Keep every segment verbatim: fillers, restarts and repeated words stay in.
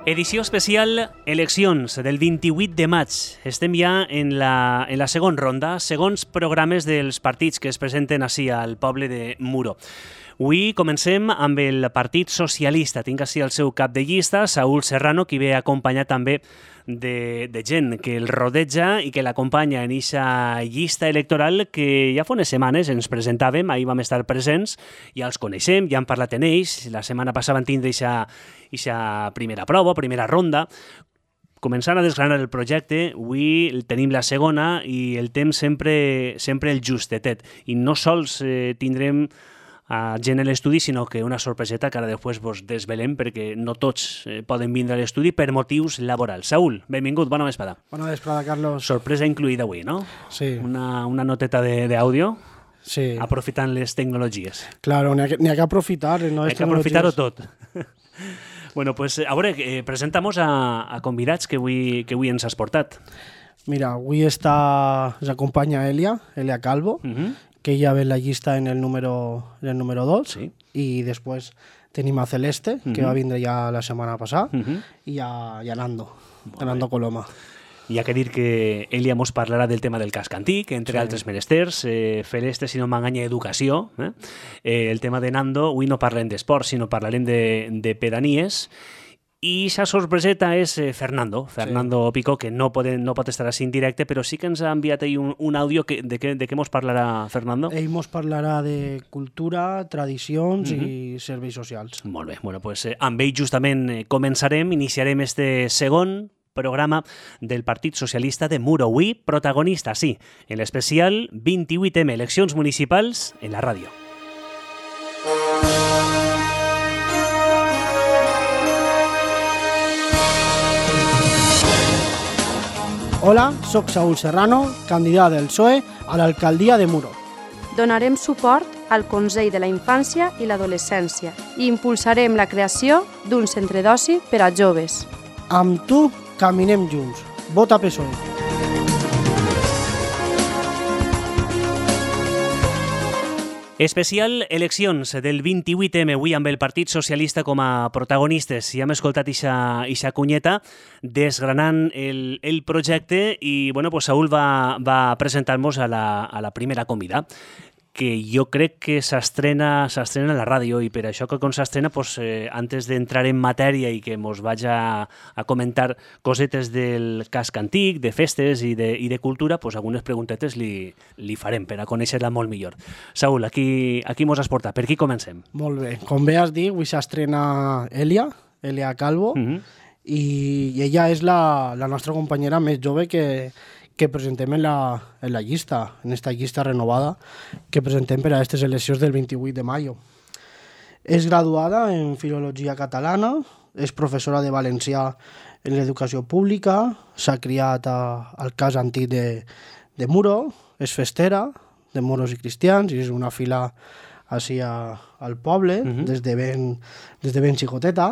Edició especial eleccions del vint-i-vuit de maig. Estem ja en la, en la segona ronda, segons programes dels partits que es presenten ací al poble de Muro. Avui comencem amb el Partit Socialista. Tinc ací el seu cap de llista, Saúl Serrano, qui ve acompanyat també de, de gent que el rodeja i que l'acompanya en aquesta llista electoral que ja fa unes setmanes ens presentàvem, ahir vam estar presents, ja els coneixem, ja hem parlat en ells, la setmana passada van tindre aquesta primera prova, primera ronda. Començant a desgranar el projecte, avui tenim la segona i el temps sempre, sempre el justetet. I no sols eh, tindrem a gent a l'estudi, sinó que una sorpreseta que ara després vos desvelem perquè no tots eh, poden vindre a l'estudi per motius laborals. Saúl, benvingut, bona vesprada. Bona vesprada, Carlos. Sorpresa incluïda avui, no? Sí. Una, una noteta d'àudio, sí, aprofitant les tecnologies. Claro, n'hi ha, que, ha que aprofitar. No Hay que aprofitar-ho tot. Bueno, pues a veure, eh, presentamos a, a convidats que avui, que avui ens has portat. Mira, avui està, ens acompanya Elia, Elia Calvo, uh-huh. que ella ve en la llista en el número, en el número dos, sí. i després tenim a Celeste, uh-huh. que va vindre ja la setmana passada, uh-huh. i, a, i a Nando, a Nando Coloma. Hi ha que dir que Elia mos parlarà del tema del casc antic, entre sí. altres menesters, eh, Celeste, si no m'enganya, educació. Eh? Eh, el tema de Nando, avui no parlarem d'esport, sinó parlarem de, de pedanies. I la sorpreseta és eh, Fernando, Fernando sí. Pico, que no, poden, no pot estar així en directe, però sí que ens ha enviat ahí un, un àudio que, de què de què mos parlarà Fernando? Ell mos parlarà de cultura, tradicions uh-huh. i serveis socials. Molt bé, bueno, pues, eh, amb ell justament eh, començarem, iniciarem este segon programa del Partit Socialista de Muro. Avui, protagonista, sí, en l'especial vint-i-vuit eme, eleccions municipals en la ràdio. Hola, soc Saúl Serrano, candidat del P S O E a l'alcaldia de Muro. Donarem suport al Consell de la Infància i l'Adolescència i impulsarem la creació d'un centre d'oci per a joves. Amb tu caminem junts. Vota P S O E. Especial eleccions del vint-i-vuit eme, avui amb el Partit Socialista com a protagonistes. Ja hem escoltat ixa cunyeta desgranant el, el projecte i bueno, pues Saúl va, va presentar-nos a la, a la primera convida, que jo crec que s'estrena s'estrena a la ràdio i per això que quan s'estrena, pues, eh, antes d'entrar en matèria i que mos vaig a, a comentar cosetes del casc antic, de festes i de, i de cultura, pues, algunes preguntetes li, li farem per a conèixer-la molt millor. Saúl, aquí, aquí mos has portat. Per qui comencem? Molt bé. Com bé has dit, avui s'estrena Elia, Elia Calvo, uh-huh. i, i ella és la, la nostra companyera més jove que que presentem en la, en la llista, en esta llista renovada que presentem per a aquestes eleccions del vint-i-vuit de maio. És graduada en Filologia Catalana, és professora de valencià en l'educació pública, s'ha criat a, al cas antic de, de Muro, és festera de moros i cristians i és una fila així a, al poble, uh-huh. des, de ben, des de ben xicoteta.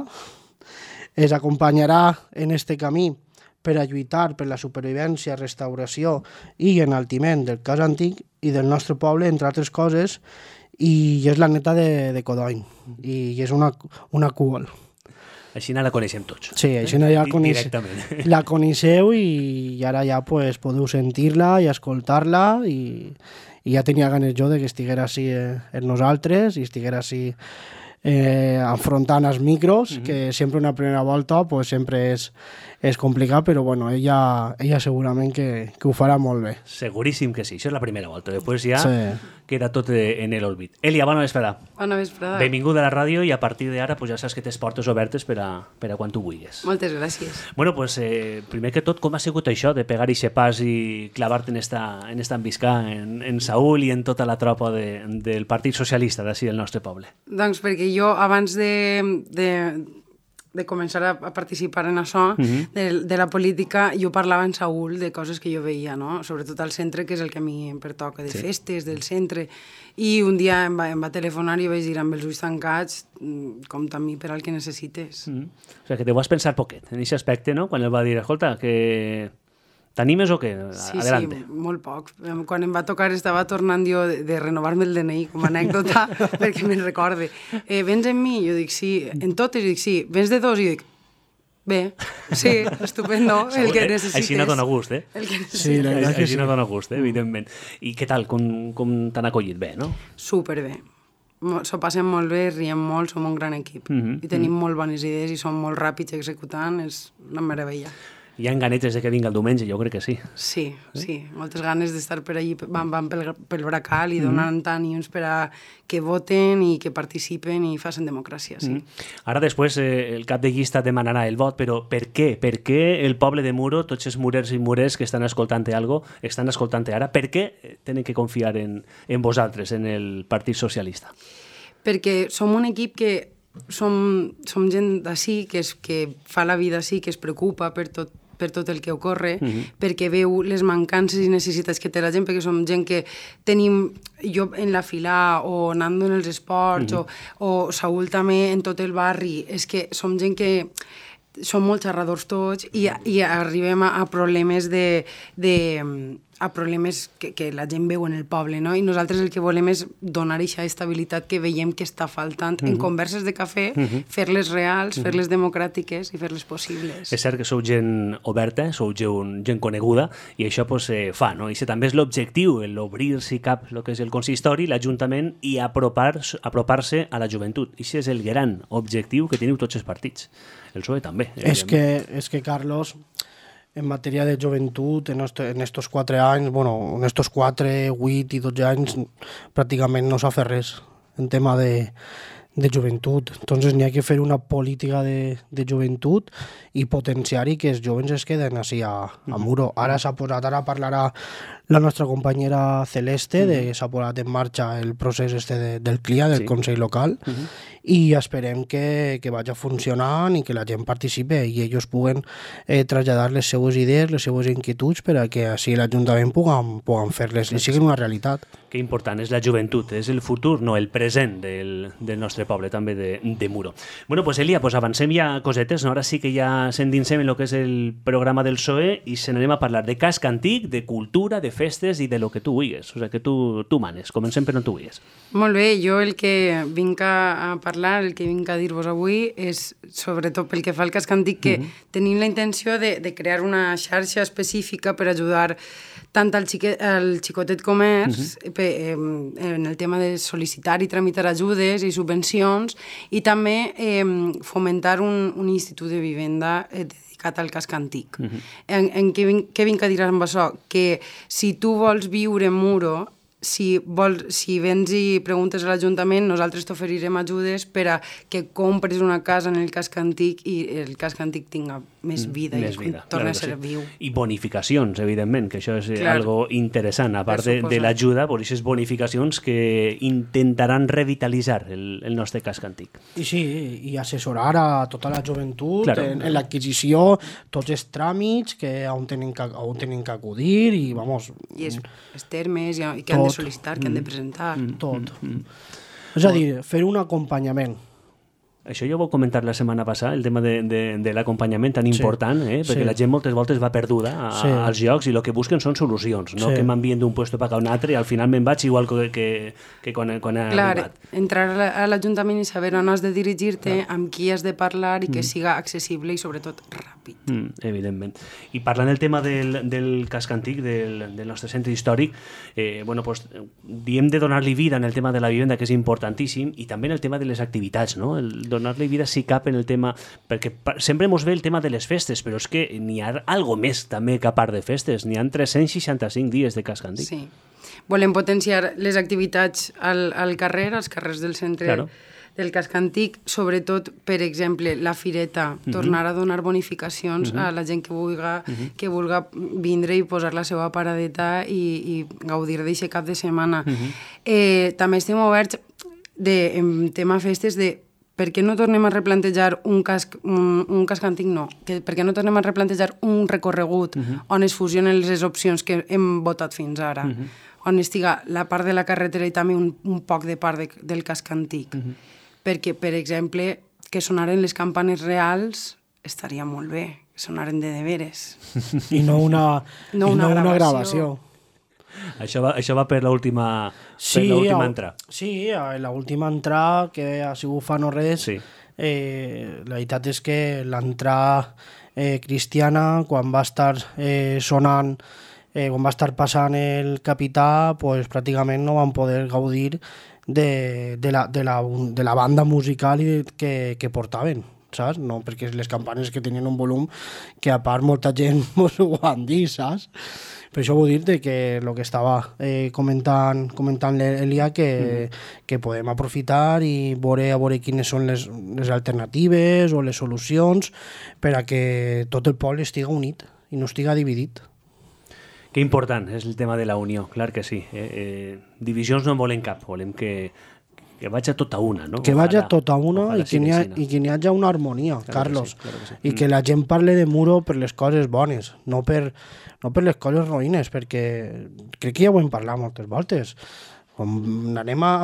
Es acompanyarà en este camí per a lluitar per la supervivència, restauració i enaltiment del cas antic i del nostre poble, entre altres coses, i és la neta de, de Codony, i és una, una cúol. Així la coneixem tots. Sí, així ja la, coneix, la coneixeu i ara ja pues, podeu sentir-la i escoltar-la i, i ja tenia ganes jo de que estiguera així eh, en nosaltres i estiguera així eh, enfrontant els micros, uh-huh. que sempre una primera volta pues, sempre és és complicat, però bueno, ella, ella segurament que, que ho farà molt bé. Seguríssim que sí, això és la primera volta. Després ja sí. queda tot en l'olvid. Elia, bona vesprada. Bona vesprada. Benvinguda a la ràdio i a partir d'ara pues, ja saps que tens portes obertes per a, per a quan tu vulguis. Moltes gràcies. Bueno, pues, eh, primer que tot, com ha sigut això de pegar ixe pas i clavar-te en esta, en esta embiscà, en, en Saúl i en tota la tropa de, del Partit Socialista d'ací del nostre poble? Doncs perquè jo, abans de... de de començar a, a participar en això, uh-huh. de, de la política, jo parlava en Saúl de coses que jo veia, no? Sobretot al centre, que és el que a mi em pertoca, de sí. festes, del centre. I un dia em va, em va telefonar i vaig dir amb els ulls tancats, compta amb mi per al que necessites. Uh-huh. O sigui, que te ho vas pensar poquet, en aquest aspecte, no? Quan el va dir, escolta, que T'animes o què? Sí, Adelante. sí, molt poc. Quan em va tocar estava tornant jo de, de renovar-me el D N I com a anècdota perquè me'n recorde. Eh, vens amb mi? Jo dic sí. En totes? Jo dic sí. Vens de dos? Jo dic Bé, sí, estupendo, el que necessites. Així no dona gust, eh? El que necessites. Sí, la veritat que Així sí. no dona gust, eh? Evidentment. I què tal? Com, com t'han acollit? Bé, no? Superbé. Mo- S'ho passem molt bé, riem molt, som un gran equip. Mhm, I tenim molt bones idees i som molt ràpids executant, és una meravella. Hi ha ganetes de que vinga el diumenge, jo crec que sí. Sí, sí, moltes ganes d'estar per allí, van, van pel, pel bracal i donant tant i uns per a que voten i que participen i facin democràcia, sí. Ara després eh, el cap de llista demanarà el vot, però per què? Per què el poble de Muro, tots els murers i murers que estan escoltant algo, estan escoltant ara, per què tenen que confiar en, en vosaltres, en el Partit Socialista? Perquè som un equip que som, som gent d'ací, que, és, que fa la vida així, que es preocupa per tot, per tot el que ocorre, uh-huh. perquè veu les mancances i necessitats que té la gent, perquè som gent que tenim, jo en la fila o Nando en els esports, uh-huh. o, o Saúl també en tot el barri, és que som gent que som molt xerradors tots i, i arribem a, a problemes de, de a problemes que, que la gent veu en el poble, no? I nosaltres el que volem és donar aquesta estabilitat que veiem que està faltant uh-huh. en converses de cafè, uh-huh. fer-les reals, uh-huh. fer-les democràtiques i fer-les possibles. És cert que sou gent oberta, sou gent, gent coneguda, i això pues, eh, fa, no? I això també és l'objectiu, l'obrir-s'hi cap el que és el consistori, l'Ajuntament, i apropar, apropar-se a la joventut. I això és el gran objectiu que teniu tots els partits. El P S O E també. És que, és que, Carlos, en matèria de joventut, en, este, en estos quatre anys, bueno, en estos quatre, vuit i dotze anys, pràcticament no s'ha fet res en tema de, de joventut. Entonces n'hi ha que fer una política de, de joventut i potenciar-hi que els joves es queden així a, a Muro. Ara s'ha posat, ara parlarà la nostra companyera Celeste, uh-huh. de s'ha posat en marxa el procés este de, del C L I A, del sí. Consell Local, uh-huh. i esperem que, que vagi funcionant i que la gent participe i ells puguen eh, traslladar les seues idees, les seues inquietuds per a que així l'Ajuntament puguin, puguin fer-les i siguin una realitat. Que important és la joventut, és el futur, no el present del, del nostre poble, també de, de Muro. Bueno, pues Elia, pues avancem ja cosetes, no? Ara sí que ja s'endinsem en el que és el programa del P S O E i se n'anem a parlar de casc antic, de cultura, de festes i de lo que tu vulguis, o sigui, que tu, tu manes. Comencem per on tu vulguis. Molt bé, jo el que vinc a parlar, el que vinc a dir-vos avui és, sobretot pel que fa al casc antic, que mm-hmm. tenim la intenció de, de crear una xarxa específica per ajudar tant al, xiquet, al xicotet comerç mm-hmm. pe, eh, en el tema de sol·licitar i tramitar ajudes i subvencions i també eh, fomentar un, un institut de vivenda eh, dedicat al casc antic. Uh-huh. En, en què, vinc, què vinc a dir amb això? Que si tu vols viure en Muro, si, vols, si vens i preguntes a l'Ajuntament, nosaltres t'oferirem ajudes per a que compres una casa en el casc antic i el casc antic tinga més vida més i vida, torni claro a ser sí. viu. I bonificacions, evidentment, que això és Clar. algo interessant, a part de, de l'ajuda, per aquestes bonificacions que intentaran revitalitzar el, el nostre casc antic. I sí, i assessorar a tota la joventut Claro. en, en l'adquisició, tots els tràmits que on tenen que, on tenen que acudir i, vamos... I els, els termes i, i que han de Tot. sol·licitar, que han de presentar. Tot. És a dir, fer un acompanyament. Això ja ho vau comentar la setmana passada, el tema de, de, de l'acompanyament tan important, eh? perquè Sí. la gent moltes voltes va perduda a, Sí. als llocs i el que busquen són solucions, no Sí. que m'envien d'un puesto per a un altre i al final me'n vaig igual que, que, que quan, quan he Clar, arribat. entrar a la- a l'Ajuntament i saber on has de dirigir-te, amb qui has de parlar i que siga accessible i sobretot ràpid. Mm, evidentment. I parlant del tema del, del casc antic, del, del nostre centre històric, eh, bueno, pues, diem de donar-li vida en el tema de la vivenda, que és importantíssim, i també en el tema de les activitats, no? El donar-li vida si cap en el tema... Perquè pa- sempre mos ve el tema de les festes, però és que n'hi ha algo més també que a part de festes. N'hi ha tres-cents seixanta-cinc dies de casc antic. Sí. Volem potenciar les activitats al, al carrer, als carrers del centre Claro. del casc antic, sobretot, per exemple, la fireta, uh-huh. tornar a donar bonificacions uh-huh. a la gent que vulga, uh-huh. que vulga vindre i posar la seva paradeta i, i gaudir d'aquest cap de setmana. Uh-huh. eh, també estem oberts de, en tema festes de per què no tornem a replantejar un casc, un, un casc antic? No. Que, per què no tornem a replantejar un recorregut uh-huh. on es fusionen les opcions que hem votat fins ara? Uh-huh. On estiga la part de la carretera i també un, un poc de part de, del casc antic. Uh-huh. Perquè, per exemple, que sonaren les campanes reals estaria molt bé, que sonaren de deberes. I no una, No i una no una gravació. gravació. Això va, això va per l'última Sí, per l'última a- entrada. Sí, a l'última entrada, que ha sigut fa no res, Sí. eh, la veritat és que l'entrada eh, cristiana, quan va estar eh, sonant, eh, quan va estar passant el capità, pues, pràcticament no van poder gaudir de, de, la, de, la, de la banda musical que, que portaven, saps? No, perquè les campanes que tenien un volum que a part molta gent mos ho han dit, saps? Per això vull dir que el que estava eh, comentant, comentant l'Elia, que, mm. que podem aprofitar i veure, a veure quines són les, les alternatives o les solucions per a que tot el poble estiga unit i no estiga dividit. Que important és el tema de la unió, clar que sí. Eh? Eh, divisions no en volem cap, volem que, que vagi a tota una, no? Que vagi a tota una i que, ha, i que n'hi hagi una harmonia, claro, Carlos. Que sí, claro que sí. I mm. que la gent parle de Muro per les coses bones, no per, no per les coses roïnes, perquè crec que ja ho hem parlat moltes voltes. Quan anem a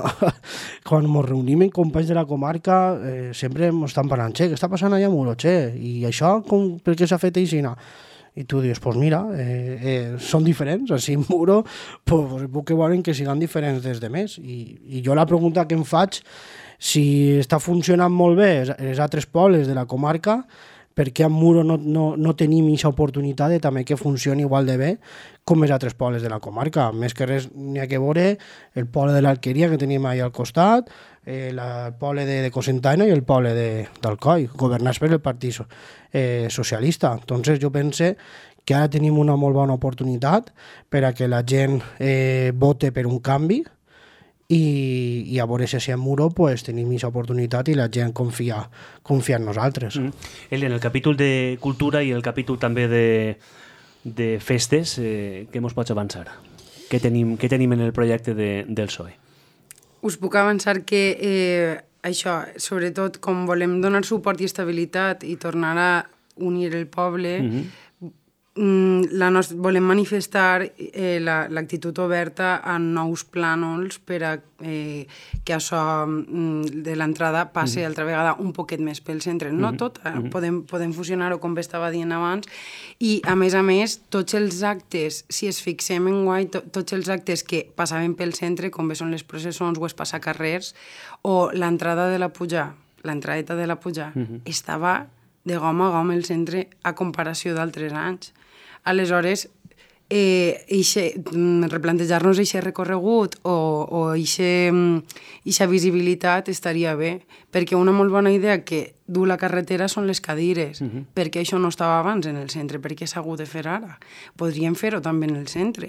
quan ens reunim en companys de la comarca, eh, sempre ens estan parlant, che, què està passant allà a Muro, che? I això, com, per què s'ha fet aixina? I tu dius, pues mira, eh, eh, són diferents, així en Muro, pues, puc que volen que siguin diferents des de més. I, I jo la pregunta que em faig, si està funcionant molt bé els altres pobles de la comarca, per què en Muro no, no, no tenim aquesta oportunitat de també que funcioni igual de bé com els altres pobles de la comarca? Més que res n'hi ha que veure el poble de l'Alqueria que tenim allà al costat, eh, la, el poble de, de Cocentaina i el poble d'Alcoi, governats per el Partit eh, Socialista. Entonces jo pense que ara tenim una molt bona oportunitat per a que la gent eh, vote per un canvi i, i a veure si a Muro pues, tenim aquesta oportunitat i la gent confia, confia en nosaltres. Mm. Eli, en el capítol de cultura i el capítol també de, de festes, eh, què ens pots avançar? Què tenim, què tenim en el projecte de, del P S O E? Us puc avançar que eh, això, sobretot, com volem donar suport i estabilitat i tornar a unir el poble, mm-hmm. La nostra, volem manifestar eh, l'actitud la, oberta a nous plànols per a eh, que això mm, de l'entrada passi mm-hmm. altra vegada un poquet més pel centre. No mm-hmm. tot, eh? mm-hmm. podem, podem fusionar-ho com estava dient abans i a més a més tots els actes, si es fixem en guai, to, tots els actes que passaven pel centre, com bé són les processons o els passacarrers o l'entrada de la Pujà, l'entradeta de la Pujà, mm-hmm. estava de gom a gom el centre a comparació d'altres anys. Aleshores, eh, ixe, replantejar-nos aquest recorregut o aquesta visibilitat estaria bé, perquè una molt bona idea que du la carretera són les cadires, uh-huh. perquè això no estava abans en el centre, perquè s'ha hagut de fer ara. Podríem fer-ho també en el centre.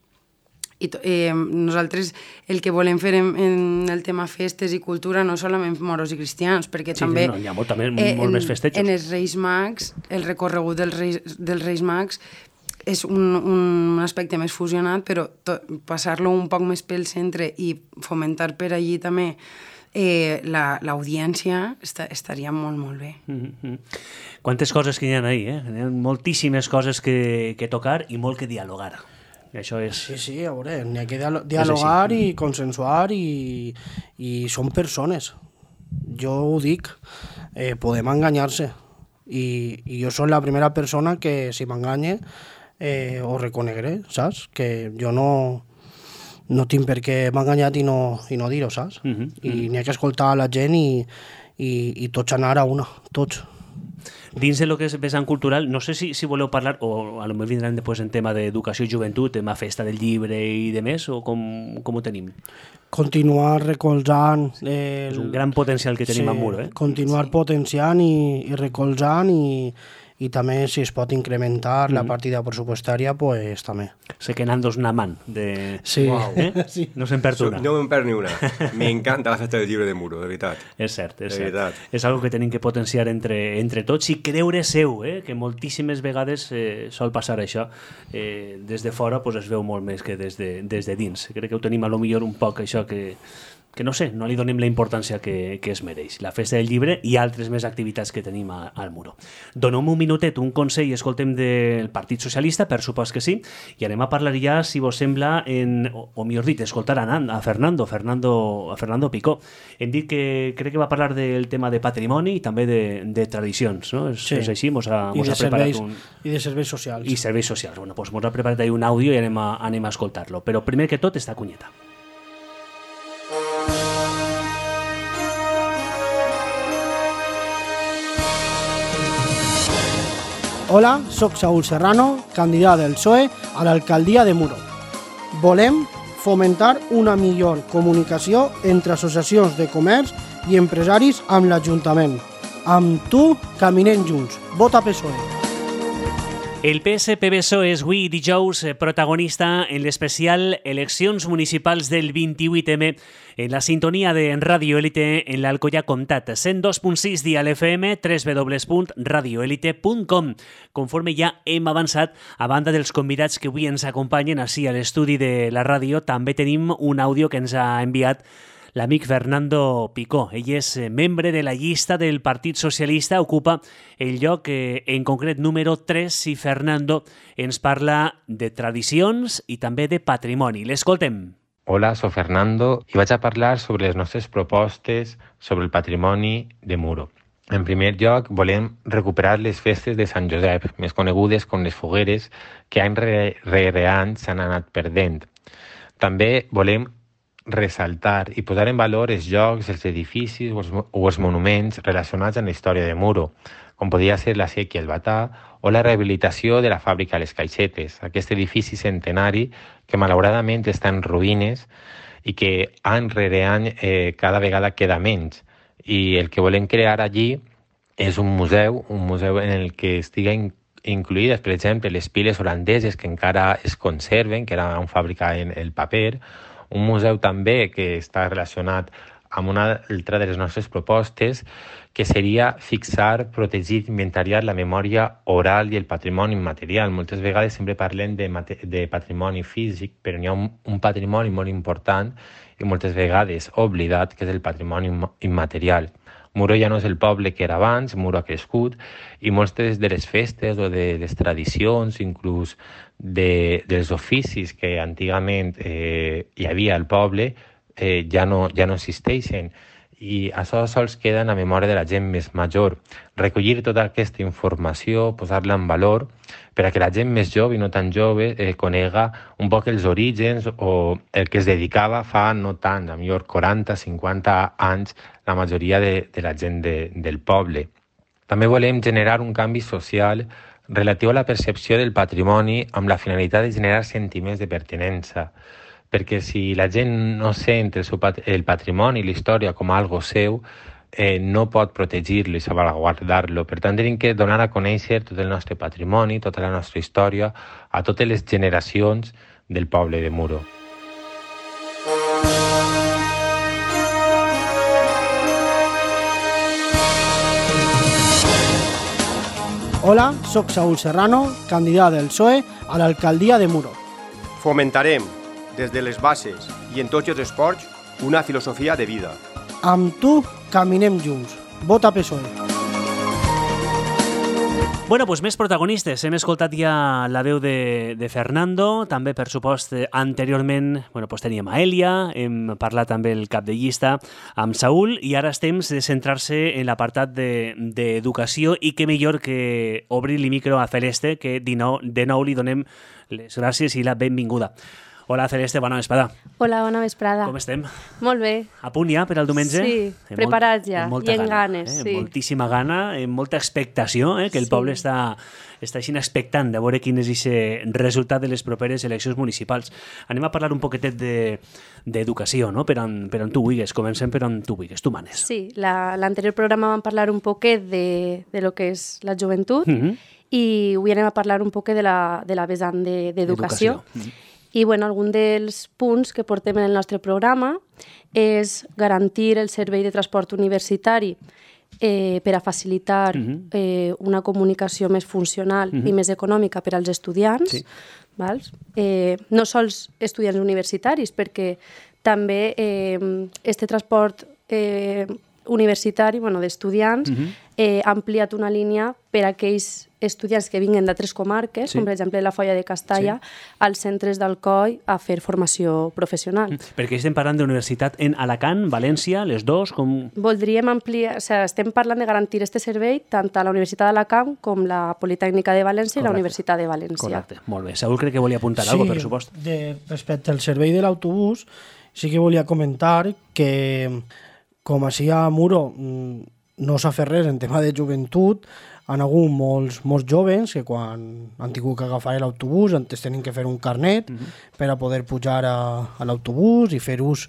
I eh, nosaltres el que volem fer en, en el tema festes i cultura no solament moros i cristians, perquè sí, també, no, hi ha molt, també eh, molt en, més festejos. En els Reis Mags, el recorregut dels Reis, dels Reis Mags és un, un aspecte més fusionat, però to, passar-lo un poc més pel centre i fomentar per allí també eh, l'audiència esta, estaria molt, molt bé. Mm-hmm. Quantes coses que hi ha ahí, eh? Hi ha moltíssimes coses que, que tocar i molt que dialogar. Això és... Sí, sí, a veure, n'hi ha que dialogar i consensuar i, i són persones. Jo ho dic, eh, podem enganyar-se i, i jo soc la primera persona que si m'enganye eh, ho reconegré, saps? Que jo no, no tinc per què m'ha enganyat i no, i no dir-ho, saps? Uh-huh, I uh-huh. n'hi ha que escoltar la gent i, i, i tots anar a una, tots. Dins de lo que és vessant cultural, no sé si, si voleu parlar, o a lo millor vindran després en tema d'educació i joventut, tema festa del llibre i de més, o com, com ho tenim? Continuar recolzant... Eh, és un gran potencial que tenim sí, a Muro, eh? Continuar sí. potenciant i, i recolzant i, i també si es pot incrementar mm. la partida pressupostària, pues també. Sé que Nando's un amant de... Sí. Wow. Eh? sí. No se'n perd una. No me'n perd ni una. M'encanta la festa del llibre de Muro, de veritat. És cert, és de cert. Veritat. És algo que tenim que potenciar entre, entre tots i creure seu, eh? Que moltíssimes vegades eh, sol passar això. Eh, des de fora pues, es veu molt més que des de, des de dins. Crec que ho tenim a lo millor un poc això que... que no sé, no li donem la importància que, que es mereix. La festa del llibre i altres més activitats que tenim a, al Muro. Donem un minutet, un consell, escoltem del Partit Socialista, per supòs que sí, i anem a parlar ja, si vos sembla, en, o, o millor dit, escoltar a, a Fernando, Fernando, a Fernando Picó. Hem dit que crec que va parlar del tema de patrimoni i també de, de tradicions, no? És, sí. és així, mos ha, mos ha preparat serveis, un... I de serveis socials. I serveis socials. Bueno, doncs mos ha preparat ahí un àudio i anem a, anem a escoltar-lo. Però primer que tot, esta cunyeta. Hola, soc Saúl Serrano, candidat del P S O E a l'alcaldia de Muro. Volem fomentar una millor comunicació entre associacions de comerç i empresaris amb l'Ajuntament. Amb tu caminem junts. Vota P S O E. El P S P B S O E és avui dijous protagonista en l'especial Eleccions Municipals del vint-i-vuit eme en la sintonia de Radio Élite en l'Alcoià Comtat, cent dos punt sis dia a l'F M, w w w punt radio elite punt com. Conforme ja hem avançat, a banda dels convidats que avui ens acompanyen ací a l'estudi de la ràdio, també tenim un àudio que ens ha enviat l'amic Fernando Picó. Ell és membre de la llista del Partit Socialista, ocupa el lloc eh, en concret número tres i Fernando ens parla de tradicions i també de patrimoni. L'escoltem. Hola, soc Fernando i vaig a parlar sobre les nostres propostes sobre el patrimoni de Muro. En primer lloc, volem recuperar les festes de Sant Josep, més conegudes com les fogueres, que any rere any s'han anat perdent. També volem ressaltar i posar en valor els llocs, els edificis o els, o els monuments relacionats amb la història de Muro, com podria ser la Séquia El Batà o la rehabilitació de la fàbrica Les Caixetes, aquest edifici centenari que malauradament està en ruïnes i que any rere any eh, cada vegada queda menys. I el que volem crear allí és un museu, un museu en el que estigui in incluïdes, per exemple, les piles holandeses que encara es conserven, que eren fabricaven el paper, un museu també que està relacionat amb una altra de les nostres propostes, que seria fixar, protegir i inventariar la memòria oral i el patrimoni immaterial. Moltes vegades sempre parlem de, de patrimoni físic, però n'hi ha un, un patrimoni molt important i moltes vegades oblidat, que és el patrimoni immaterial. Muro ja no és el poble que era abans, Muro ha crescut i moltes de les festes o de les tradicions, inclús de, dels oficis que antigament eh, hi havia al poble, eh, ja, no, ja no existeixen. I això sols queda en la memòria de la gent més major. Recollir tota aquesta informació, posar-la en valor, per a que la gent més jove i no tan jove eh, conega un poc els orígens o el que es dedicava fa no tant, a millor quaranta, cinquanta anys, la majoria de, de la gent de, del poble. També volem generar un canvi social relatiu a la percepció del patrimoni amb la finalitat de generar sentiments de pertinença, perquè si la gent no sent el, seu pat el patrimoni i la història com a algo seu, eh, no pot protegir-lo i salvaguardar-lo. Per tant, tenim que donar a conèixer tot el nostre patrimoni, tota la nostra història, a totes les generacions del poble de Muro. Hola, soc Saúl Serrano, candidat del P S O E a l'alcaldia de Muro. Fomentarem, des de les bases i en tots els esports, una filosofia de vida. Amb tu caminem junts. Vota P S O E. Bueno, doncs més protagonistes. Hem escoltat ja la veu de, de Fernando, també, per supost, anteriorment bueno, doncs teníem a Èlia, hem parlat també el cap de llista amb Saúl, i ara és temps de centrar-se en l'apartat d'educació de, i què millor que obrir el micro a Celeste, que de nou, de nou li donem les gràcies i la benvinguda. Hola, Celeste, bona vesprada. Hola, bona vesprada. Com estem? Molt bé. A punt ja per al diumenge? Sí, eh, preparats ja, molt, i en gana, ganes. Eh? Sí. Moltíssima gana, amb molta expectació, eh? que el sí. poble està, està així expectant de veure quin és aquest resultat de les properes eleccions municipals. Anem a parlar un poquetet d'educació, de, no? per, on, per on tu vulguis. Comencem per on tu vulguis, tu manes. Sí, l'anterior la, programa vam parlar un poquet de, de lo que és la joventut mm -hmm. i avui anem a parlar un poquet de la, de la vessant d'educació. De, mm -hmm. I bueno, algun dels punts que portem en el nostre programa és garantir el servei de transport universitari eh, per a facilitar uh-huh. eh, una comunicació més funcional uh-huh. i més econòmica per als estudiants, sí. Vals? Eh, no sols estudiants universitaris, perquè també eh, este transport eh, universitari, bueno, d'estudiants, uh-huh. eh, ha ampliat una línia per a aquells estudiants que vinguen d'altres comarques, sí. com per exemple la Foia de Castalla, sí. als centres d'Alcoi a fer formació professional. Mm. Perquè estem parlant d'universitat en Alacant, València, les dos, com... Voldríem ampliar, o sigui, estem parlant de garantir este servei tant a la Universitat d'Alacant com la Politècnica de València. Correcte. I la Universitat de València. Correcte, molt bé. Saúl crec que volia apuntar sí, alguna cosa, per supost. De, respecte al servei de l'autobús, sí que volia comentar que, com així a Muro no s'ha fet res en tema de joventut. Han hagut molts, molts joves que quan han tingut que agafar l'autobús antes tenen que fer un carnet uh-huh. per a poder pujar a, a l'autobús i fer ús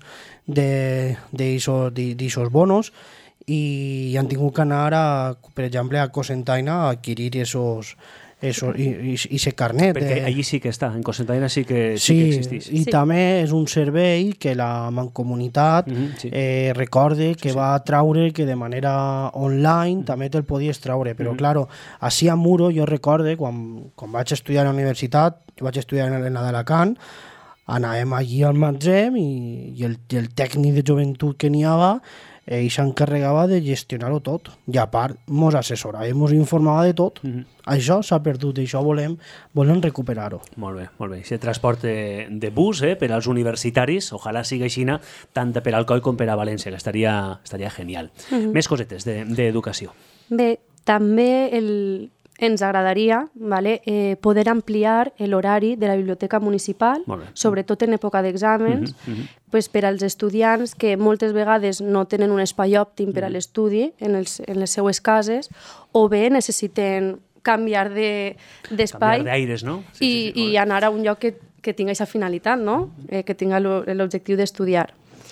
d'aixòs bonos, i han tingut que anar, a, per exemple, a Cocentaina a adquirir esos, esos, i, i, i ese carnet. Perquè eh. allí sí que està, en Cocentaina sí que, sí, sí que existeix. I sí. també és un servei que la Mancomunitat uh-huh, sí. eh, recorde que sí, sí. va traure, que de manera online uh-huh. també te'l podies traure, però uh-huh. claro, així a Muro jo recorde, quan, quan vaig estudiar a la universitat, jo vaig estudiar en la d'Alacant, anàvem allí al magatzem i, i, el, i el tècnic de joventut que n'hi havia, ell s'encarregava de gestionar-ho tot, i a part mos assessorava i mos informava de tot. Mm-hmm. Això s'ha perdut i això volem, volem recuperar-ho. Molt bé, molt bé. Aquest transport de, de bus eh, per als universitaris, ojalà sigui així tant per a Alcoi com per a València, que estaria, estaria genial. Mm-hmm. Més cosetes d'educació. De, Bé, també el, ens agradaria vale, eh, poder ampliar l'horari de la biblioteca municipal, sobretot en època d'exàmens, mm-hmm, mm-hmm. pues per als estudiants que moltes vegades no tenen un espai òptim per a l'estudi en, els, en les seues cases, o bé necessiten canviar d'espai de, d'aires, no? Sí, i, sí, sí, i anar a un lloc que, que tingui aquesta finalitat, no? eh, que tinga l'objectiu d'estudiar.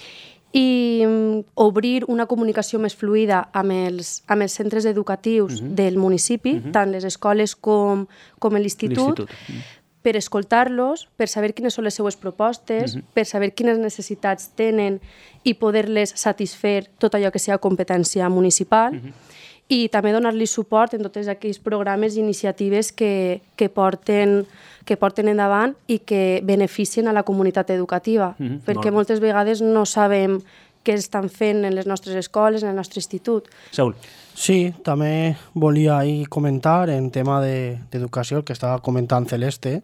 I um, obrir una comunicació més fluida amb els, amb els centres educatius uh-huh. del municipi, uh-huh. tant les escoles com, com l'institut, uh-huh. per escoltar-los, per saber quines són les seues propostes, uh-huh. per saber quines necessitats tenen i poder-les satisfer tot allò que sigui competència municipal, uh-huh. i també donar-li suport en tots aquells programes i iniciatives que, que, porten, que porten endavant i que beneficien a la comunitat educativa, mm-hmm, perquè molt. moltes vegades no sabem què estan fent en les nostres escoles, en el nostre institut. Saúl. Sí, també volia ahir comentar en tema d'educació, el que estava comentant Celeste,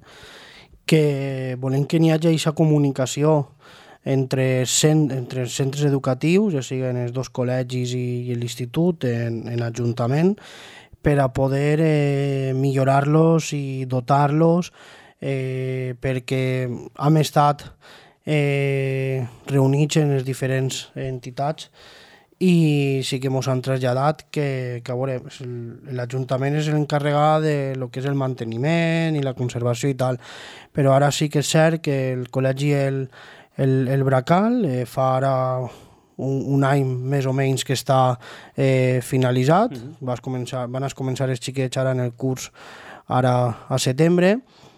que volem que n'hi hagi aquesta comunicació entre, cent, entre els centres educatius, ja siguin els dos col·legis i, i l'institut, en, en l'Ajuntament, per a poder eh, millorar-los i dotar-los, eh, perquè hem estat eh, reunits en les diferents entitats i sí que ens han traslladat que, que a veure, l'Ajuntament és l'encarregat de lo que és el manteniment i la conservació i tal, però ara sí que és cert que el col·legi el El, el Bracal eh, fa ara un, un any més o menys que està eh, finalitzat. Uh-huh. Vas començar, van a començar els xiquets ara en el curs ara a setembre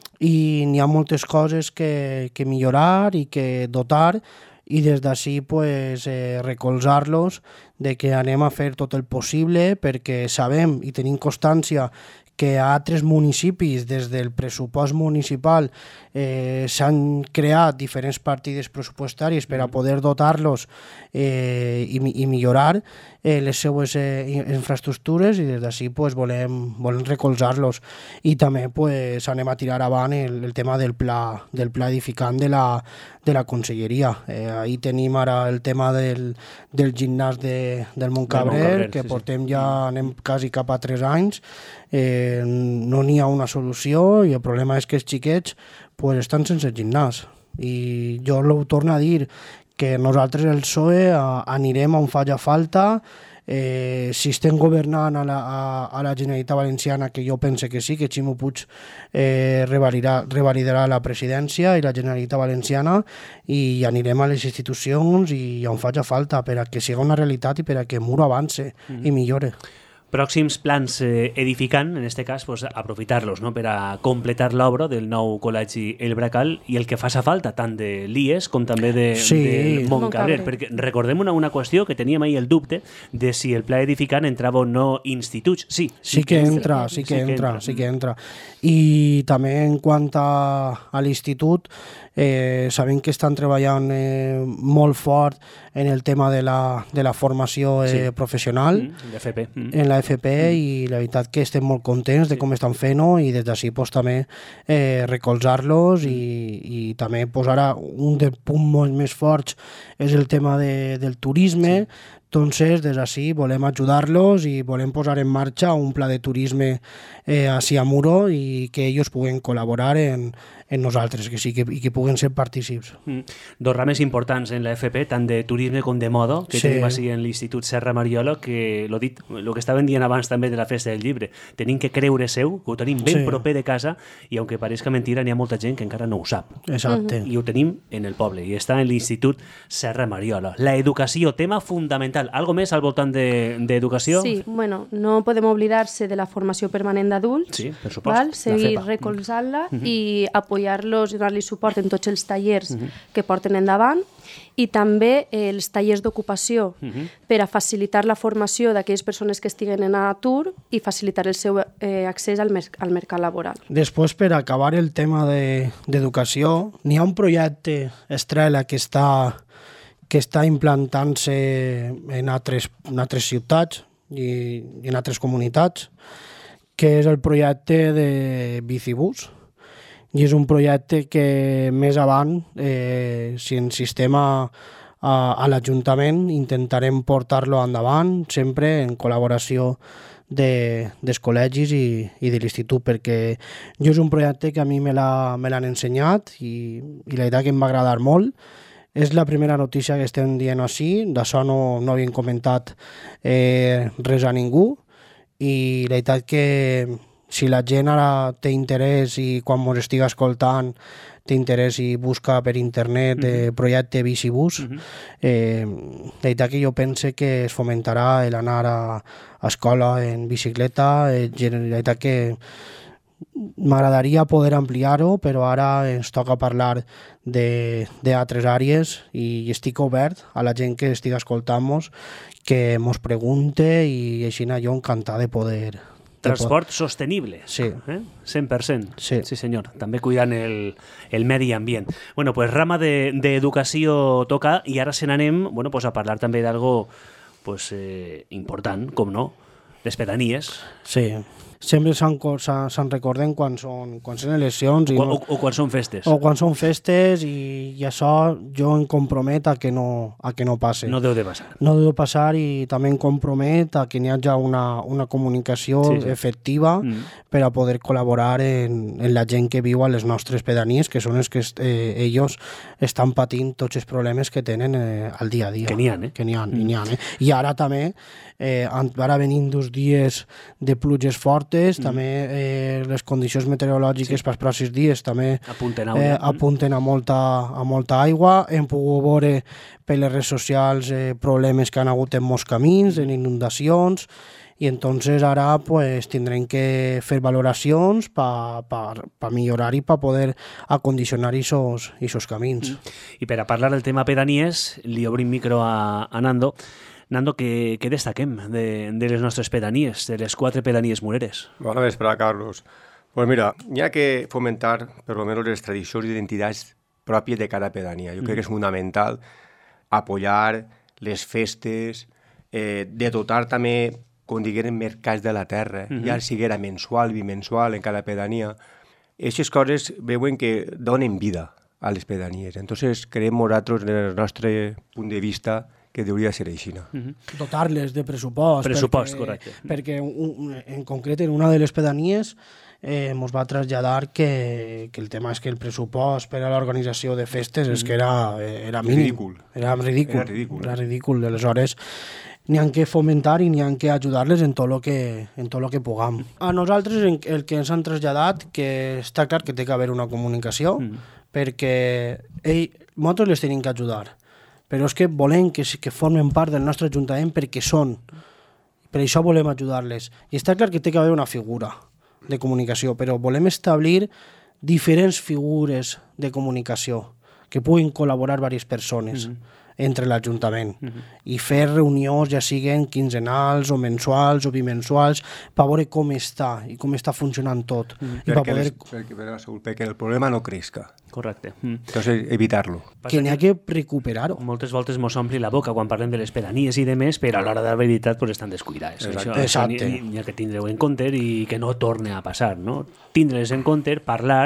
i n'hi ha moltes coses que, que millorar i que dotar i des d'ací pues, eh, recolzar-los de que anem a fer tot el possible perquè sabem i tenim constància que a altres municipis, des del pressupost municipal, eh, s'han creat diferents partides pressupostàries per a poder dotar-los eh, i, i millorar eh, les seues eh, infraestructures i des d'ací pues, volem, volem recolzar-los. I també pues, anem a tirar avant el, el tema del pla, del pla edificant de la, de la conselleria. Eh, ahí tenim ara el tema del, del gimnàs de, del Montcabrer, que sí, portem sí. ja, anem quasi cap a tres anys, eh, no n'hi ha una solució i el problema és que els xiquets pues, estan sense gimnàs. I jo ho torno a dir, que nosaltres el P S O E a, anirem on faci falta, eh, si estem governant a la, a, a la Generalitat Valenciana, que jo pense que sí, que Ximo Puig eh, revalidarà, revalidarà la presidència i la Generalitat Valenciana i anirem a les institucions i on faci falta per a que sigui una realitat i per a que Muro avance mm-hmm. i millore. Pròxims plans eh, edificant, en aquest cas, pues, aprofitar-los no? per a completar l'obra del nou col·legi El Bracal i el que faça falta, tant de l'I E S com també de, sí. del Montcabrer. Perquè recordem una, una qüestió que teníem ahir el dubte de si el pla edificant entrava o no instituts. Sí, sí, sí que entra, sí que, sí que entra, sí que entra. I també en quant a, a l'institut, eh, sabem que estan treballant eh, molt fort en el tema de la, de la formació eh, sí. professional, mm, F P. Mm. en la F P mm. i la veritat que estem molt contents de com sí. estan fent-ho i des d'ací pues, també eh, recolzar-los mm. i, i també pues, ara un dels punts molt més forts és el tema de, del turisme. Sí. Entonces, des d'ací volem ajudar-los i volem posar en marxa un pla de turisme eh, hacia Muro i que ells puguen col·laborar en, en nosaltres que sí, que, i que puguen ser partícips. Mm. Dos rames importants en la F P, tant de turisme com de moda, que sí. tenim així en l'Institut Serra Mariola, que lo dit, lo que estaven dient abans també de la Festa del Llibre, tenim que creure seu, que ho tenim ben sí. proper de casa, i aunque parezca mentira, n'hi ha molta gent que encara no ho sap. Exacte. I ho tenim en el poble, i està en l'Institut Serra Mariola. La educació, tema fundamental. Algo més al voltant d'educació? De, sí, bueno, no podem oblidar-se de la formació permanent d'adults, sí, per supost, val? Seguir recolzant-la mm. i apoyar-los i donar-li suport en tots els tallers mm -hmm. que porten endavant, i també eh, els tallers d'ocupació uh -huh. per a facilitar la formació d'aquelles persones que estiguen en atur i facilitar el seu eh, accés al, mer al mercat laboral. Després, per acabar el tema d'educació, de, n'hi ha un projecte Estrela que està, que està implantant-se en, altres, en altres ciutats i, i en altres comunitats, que és el projecte de Bicibús. I és un projecte que més avant, eh, si insistem a, a, a l'Ajuntament, intentarem portar-lo endavant, sempre en col·laboració de, dels col·legis i, i de l'institut, perquè jo és un projecte que a mi me l'han ensenyat i, i la veritat que em va agradar molt. És la primera notícia que estem dient així, d'això no, no havíem comentat eh, res a ningú, i la veritat que si la gent ara té interès i quan ens estiga escoltant té interès i busca per internet el eh, projecte Bicibús, uh -huh. eh, la veritat que jo pense que es fomentarà l'anar a, a escola en bicicleta. Eh, la veritat que m'agradaria poder ampliar-ho, però ara ens toca parlar d'altres àrees i estic obert a la gent que estiga escoltant-nos, que ens pregunte, i així jo encantat de poder... Transport sostenible, sí. eh? cent per cent. Sí. Sí, senyor. També cuidant el, el medi ambient. Bueno, pues rama d'educació de, toca, i ara se n'anem bueno, pues a parlar també d'algo pues, eh, important, com no, les pedanies. Sí. Sempre se'n se recorden quan són, quan són eleccions. O, I no, o, o quan són festes. O quan són festes, i, i això jo em compromet a que no, a que no passe. No deu de passar. No deu de passar, i també em compromet a que n'hi hagi una, una comunicació sí, sí. efectiva mm. per a poder col·laborar en, en la gent que viu a les nostres pedanies, que són els que eh, ells estan patint tots els problemes que tenen eh, al dia a dia. Que n'hi ha, eh? Que n'hi ha, mm. n'hi ha, eh? I ara també, eh, ara venim dos dies de pluges fortes, Mm. també eh, les condicions meteorològiques sí. pels pròxims dies també apunten a, eh, apunten a, molta, a molta aigua. Hem pogut veure per les redes socials eh, problemes que han hagut en molts camins, en inundacions, i entonces ara pues, tindrem que fer valoracions per pa, pa millorar i per poder acondicionar aquests camins. Mm. I per a parlar del tema pedanies, li obrim micro a, a Nando. Nando, què, què destaquem de, de les nostres pedanies, de les quatre pedanies mureres? Bona vesprada, Carlos. Pues mira, hi ha que fomentar, per almenys, les tradicions i identitats pròpies de cada pedania. Jo mm. crec que és fundamental apoyar les festes, eh, de dotar també, com diguem, mercats de la terra, mm -hmm. ja siguera mensual, bimensual en cada pedania. Aquestes coses veuen que donen vida a les pedanies. Entonces, creiem nosaltres, del nostre punt de vista, que hauria de ser així. Uh-huh. Dotar-les de pressupost. Pressupost, perquè, correcte. Perquè un, en concret en una de les pedanies eh, mos va traslladar que, que el tema és que el pressupost per a l'organització de festes uh-huh. és que era, era mínim. Ridícul. Era ridícul. Era ridícul. Era ridícul. Aleshores, n'hi ha que fomentar i n'hi ha que ajudar-les en tot el que, en tot lo que puguem. A nosaltres el que ens han traslladat, que està clar que té que haver una comunicació, uh-huh. perquè ell, nosaltres les tenim que ajudar, però és que volem que, que formen part del nostre ajuntament perquè són. Per això volem ajudar-les. I està clar que té que haver una figura de comunicació, però volem establir diferents figures de comunicació que puguin col·laborar diverses persones mm-hmm. entre l'Ajuntament mm-hmm. i fer reunions, ja siguin quinzenals o mensuals o bimensuals, per veure com està i com està funcionant tot. Mm-hmm. I perquè, poder... les, perquè, perquè, perquè el problema no crezca. Correcte. Mm. Entonces, evitar-lo. Que n'hi ha que recuperar-ho. Moltes voltes mos ompli la boca quan parlem de les pedanies i de més, però a l'hora de la veritat pues, estan descuidades. Exacte. Això, això n'hi ha que tindre-ho en compte i que no torne a passar, no? Tindre-les en compte, parlar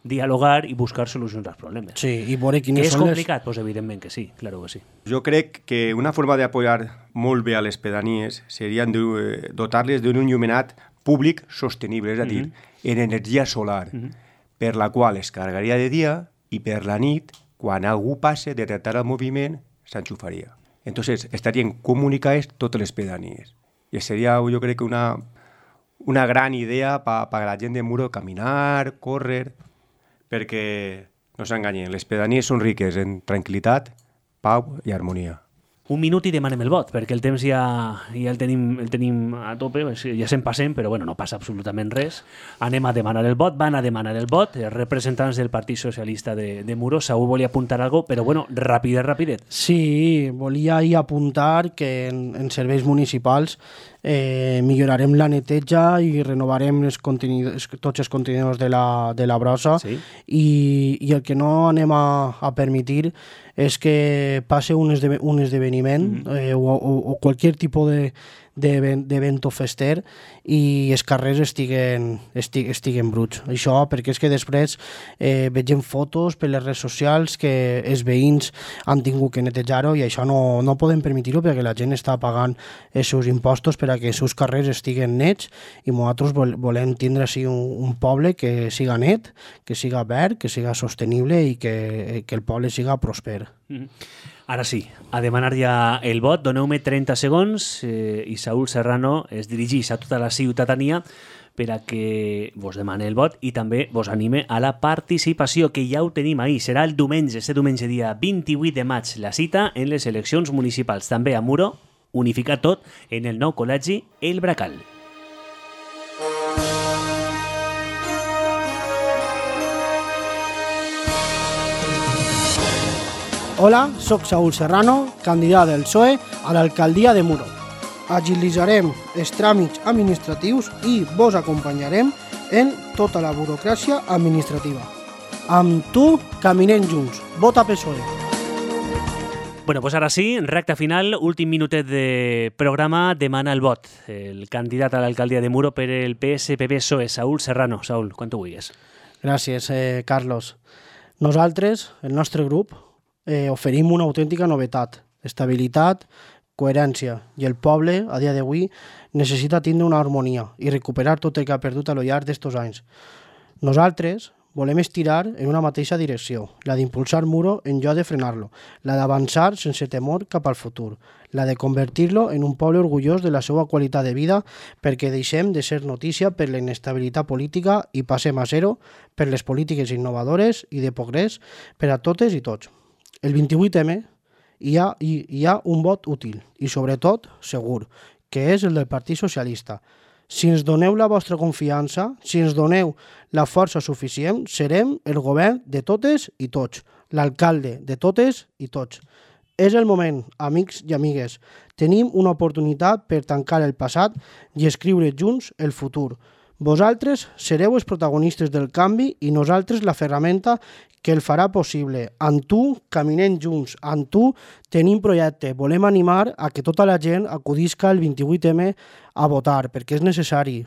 dialogar i buscar solucions als problemes. Sí, i veure que quines és són les... complicat? Pues evidentment que sí, claro que sí. Jo crec que una forma d'apoyar molt bé a les pedanies seria de dotar-les d'un enllumenat públic sostenible, és a dir, mm-hmm. en energia solar, mm-hmm. per la qual es carregaria de dia i per la nit, quan algú passe de detectar el moviment, s'enxufaria. Entonces, estarien comunicades totes les pedanies. I seria, jo crec que una, una gran idea per pa la gent de Muro caminar, córrer, perquè no s'enganyen, les pedanies són riques en tranquil·litat, pau i harmonia. Un minut i demanem el vot, perquè el temps ja, ja el, tenim, el tenim a tope, ja se'n passem, però bueno, no passa absolutament res. Anem a demanar el vot, van a demanar el vot, els representants del Partit Socialista de, de Muro. Saúl volia apuntar alguna cosa, però bueno, rapidet, rapidet. Sí, volia ahir apuntar que en, en serveis municipals eh, millorarem la neteja i renovarem els tots els contenidors de la, de la brossa, sí. I, i el que no anem a, a permetir és que passe un, esde, un esdeveniment mm-hmm. eh, o, o, o qualsevol tipus de d'evento fester i els carrers estiguen, estig, estiguen bruts. Això perquè és que després eh, vegem fotos per les redes socials que els veïns han tingut que netejar-ho i això no, no podem permetir-ho perquè la gent està pagant els seus impostos per a que els seus carrers estiguen nets i nosaltres vol, volem tindre així un, un poble que siga net, que siga verd, que siga sostenible i que, que el poble siga pròsper. Mm-hmm. Ara sí, a demanar ja el vot. Doneu-me trenta segons eh, i Saúl Serrano es dirigeix a tota la ciutadania per a que vos demane el vot i també vos anime a la participació, que ja ho tenim ahir. Serà el diumenge, este diumenge dia vint-i-vuit de maig, la cita en les eleccions municipals. També a Muro, unificar tot en el nou col·legi El Bracal. Hola, soc Saúl Serrano, candidat del P S O E a l'alcaldia de Muro. Agilitzarem els tràmits administratius i vos acompanyarem en tota la burocràcia administrativa. Amb tu caminem junts. Vota P S O E. Bueno, pues ara sí, recta final, últim minutet de programa, demana el vot. El candidat a l'alcaldia de Muro per el P S P B P S O E, Saúl Serrano. Saúl, quan tu vulguis. Gràcies, eh, Carlos. Nosaltres, el nostre grup, Eh, oferim una autèntica novetat, estabilitat, coherència, i el poble, a dia d'avui, necessita tindre una harmonia i recuperar tot el que ha perdut a lo llarg d'estos anys. Nosaltres volem estirar en una mateixa direcció, la d'impulsar Muro en lloc de frenar-lo, la d'avançar sense temor cap al futur, la de convertir-lo en un poble orgullós de la seva qualitat de vida perquè deixem de ser notícia per la inestabilitat política i passem a ser-ho per les polítiques innovadores i de progrés per a totes i tots. El vint-i-vuit eme hi ha, hi, hi ha un vot útil i, sobretot, segur, que és el del Partit Socialista. Si ens doneu la vostra confiança, si ens doneu la força suficient, serem el govern de totes i tots, l'alcalde de totes i tots. És el moment, amics i amigues. Tenim una oportunitat per tancar el passat i escriure junts el futur. Vosaltres sereu els protagonistes del canvi i nosaltres la ferramenta que el farà possible. Amb tu caminem junts, amb tu tenim projecte. Volem animar a que tota la gent acudisca el vint-i-vuit eme a votar, perquè és necessari.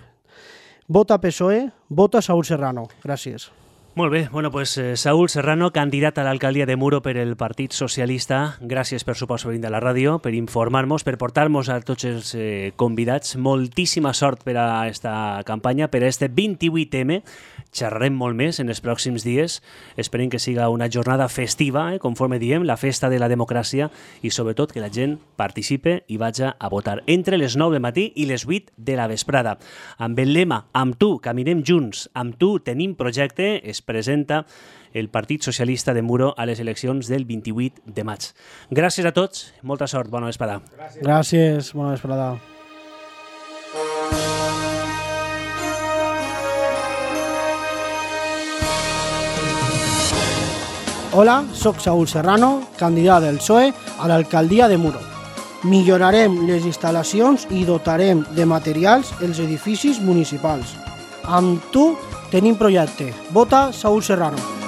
Vota P S O E, vota Saúl Serrano. Gràcies. Molt bé, bueno, pues eh, Saúl Serrano, candidat a l'alcaldia de Muro per el Partit Socialista. Gràcies per suposo per venir a la ràdio, per informar-nos, per portar-nos a tots els eh, convidats. Moltíssima sort per a aquesta campanya, per a este vint-i-vuit eme. Xerrarem molt més en els pròxims dies. Esperem que siga una jornada festiva, eh, conforme diem, la festa de la democràcia i sobretot que la gent participe i vaja a votar entre les nou del matí i les vuit de la vesprada. Amb el lema "Amb tu caminem junts, amb tu tenim projecte", es presenta el Partit Socialista de Muro a les eleccions del vint-i-vuit de maig. Gràcies a tots, molta sort, bona vesprada. Gràcies, Gràcies bona vesprada. Hola, soc Saúl Serrano, candidat del P S O E a l'alcaldia de Muro. Millorarem les instal·lacions i dotarem de materials els edificis municipals. Amb tu tenim projecte. Vota Saúl Serrano.